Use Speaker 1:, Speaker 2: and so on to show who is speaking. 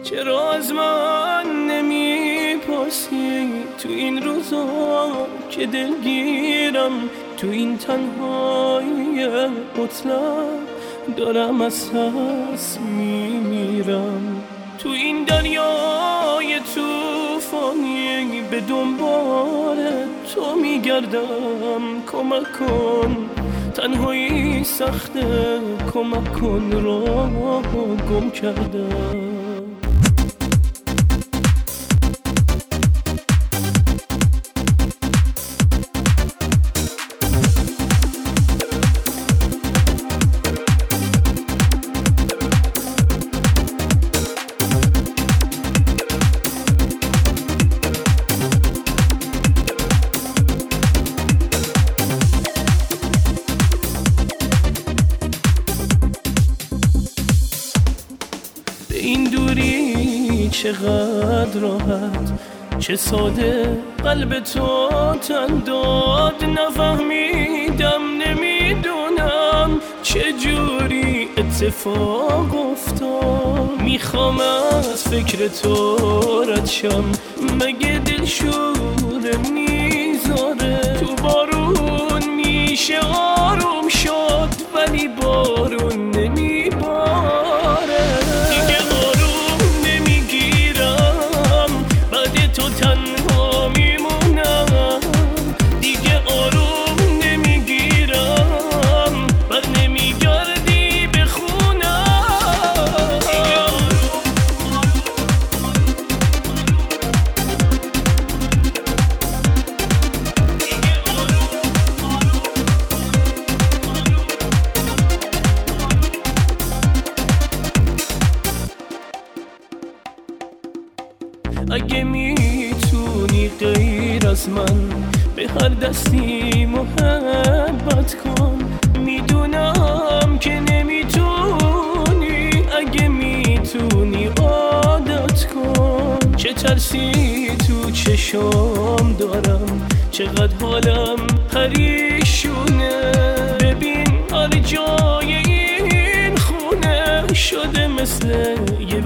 Speaker 1: چرا از من نمیپرسی تو این روزا که دلگیرم، تو این تنهایی مطلق دارم از هست میمیرم، تو این دریای توفانی به دنبال تو میگردم. کمک کن تنهایی سخته، کمک کن راه گم کردم. این دوری چقدر راحت، چه ساده قلب تو تن داد. نفهمیدم نمیدونم چه جوری اتفاق افتاد. میخوام از فکر تو رد شم، مگه دلشوره میذاره؟ تو بارون میشه آروم شد ولی بارون نمیباره. تو تنها میمونم دیگه، آروم نمیگیرم بر نمیگردی به خونم. اگه میتونی غیر از من به هر دستی محبت کن، میدونم که نمیتونی. اگه میتونی عادت کن، چه ترسی تو چشام دارم، چقدر حالم پریشونه. ببین هر جای این خونه شده مثل